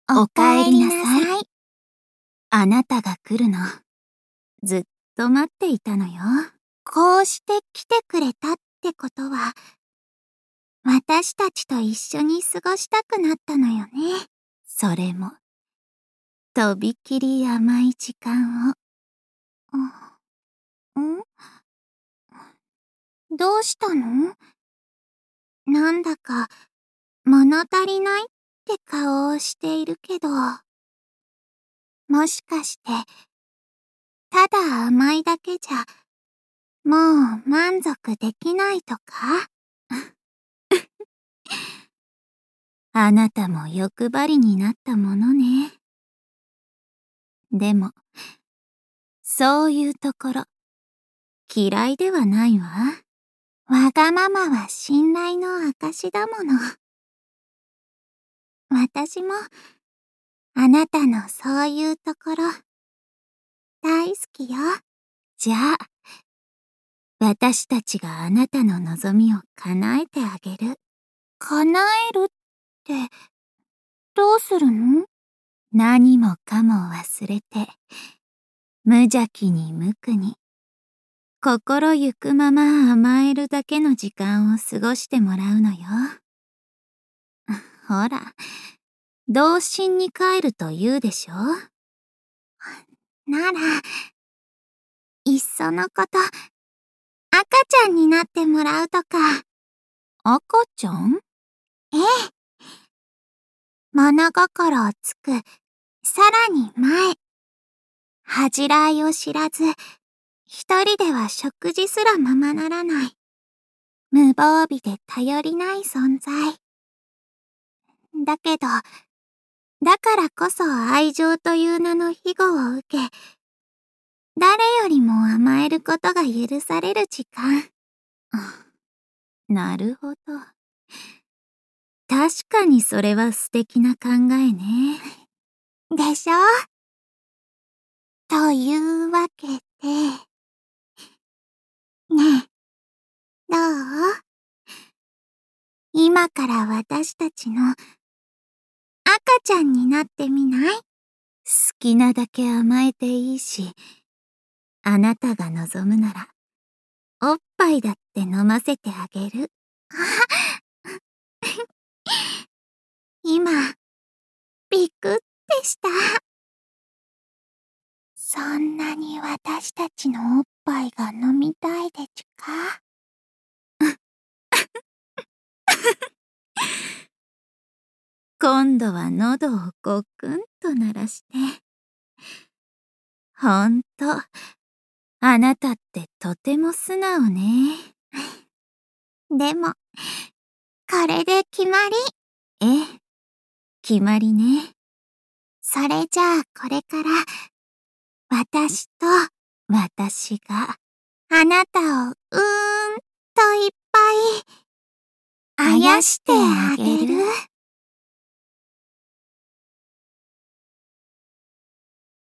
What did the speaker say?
おかえりなさい。あなたが来るの、ずっと待っていたのよ。 こうして来てくれたってことは、私たちと一緒に過ごしたくなったのよね。 それも、とびきり甘い時間を。 どうしたの？なんだか物足りないって顔をしているけど、もしかして、ただ甘いだけじゃ、もう満足できないとか？ あなたも欲張りになったものね。でも、そういうところ、嫌いではないわ。 わがままは信頼の証だもの。私も、あなたのそういうところ、大好きよ。 じゃあ、私たちがあなたの望みを叶えてあげる。 叶えるって、どうするの？ 何もかも忘れて、無邪気に無垢に、心ゆくまま甘えるだけの時間を過ごしてもらうのよ。ほら、童心に帰ると言うでしょ。 なら、いっそのこと、赤ちゃんになってもらうとか。 赤ちゃん？ ええ。物心をつく、さらに前。恥じらいを知らず、一人では食事すらままならない。無防備で頼りない存在。だけど、だからこそ愛情という名の庇護を受け、誰よりも甘えることが許される時間。 なるほど。確かにそれは素敵な考えね。 でしょ？というわけで、ねえ、どう？今から私たちの赤ちゃんになってみない？ 好きなだけ甘えていいし、あなたが望むなら、おっぱいだって飲ませてあげる。 今、びくってした。そんなに私たちのおっぱいが飲みたいでちゅか？ 今度は喉をごくんと鳴らして。ほんと、あなたってとても素直ね。 でも、これで決まり。 ええ、決まりね。 それじゃあこれから、私と私が、 あなたをといっぱい、あやしてあげる。